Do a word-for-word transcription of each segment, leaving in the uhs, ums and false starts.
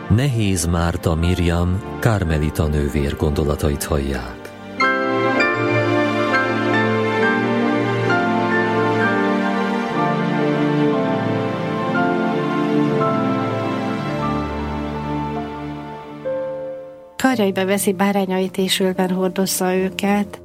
Nehéz Márta Mirjam kármelita nővér gondolatait hallják. Karjaiba veszi bárányait és ölben hordozza őket.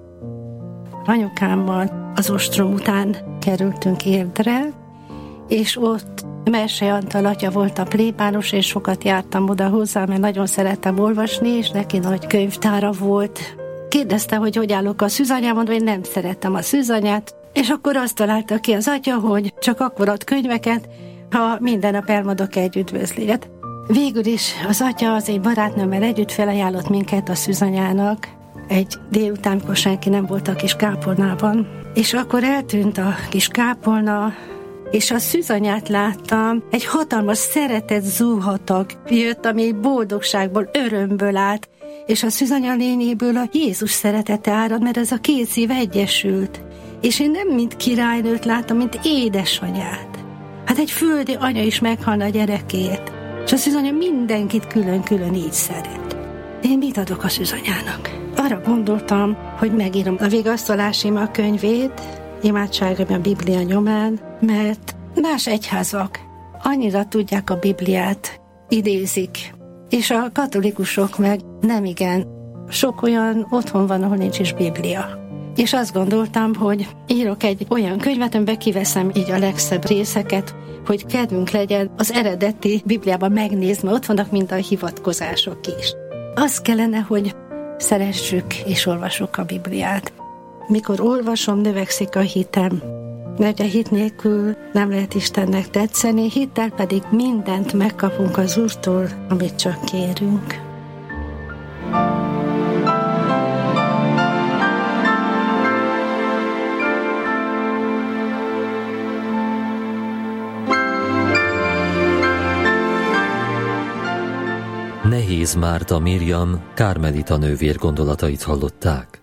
Anyukámmal az ostrom után kerültünk Érdre, és ott Merse Antal atya volt a plébános, és sokat jártam oda hozzá, mert nagyon szerettem olvasni, és neki nagy könyvtára volt. Kérdezte, hogy hogy állok a szűzanyám, mondva, hogy nem szerettem a szűzanyát, és akkor azt találta ki az atya, hogy csak akkor ad könyveket, ha minden nap elmondok egy üdvözlét. Végül is az atya az én barátnőmmel együtt felajánlott minket a szűzanyának egy délután, amikor senki nem volt a kis kápolnában. És akkor eltűnt a kis kápolna, és a szűzanyát láttam, egy hatalmas szeretet zúhatag jött, ami boldogságból, örömből állt, és a szűzanya lényéből a Jézus szeretete árad, mert ez a két szív egyesült. És én nem mint királynőt láttam, mint édesanyát. Hát egy földi anya is meghalna a gyerekét. És a szűzanya mindenkit külön-külön így szeret. Én mit adok a szűzanyának? Arra gondoltam, hogy megírom a vigasztalási ima könyvét, imádságom a Biblia nyomán, mert más egyházak annyira tudják a Bibliát, idézik, és a katolikusok meg nem igen. Sok olyan otthon van, ahol nincs is Biblia. És azt gondoltam, hogy írok egy olyan könyvet, amiben kiveszem így a legszebb részeket, hogy kedvünk legyen az eredeti Bibliában megnézni, ott vannak mind a hivatkozások is. Az kellene, hogy szeressük és olvassuk a Bibliát. Mikor olvasom, növekszik a hitem, mert a hit nélkül nem lehet Istennek tetszeni, hittel pedig mindent megkapunk az Úrtól, amit csak kérünk. Nehéz Márta Mirjam kármelita nővér gondolatait hallották.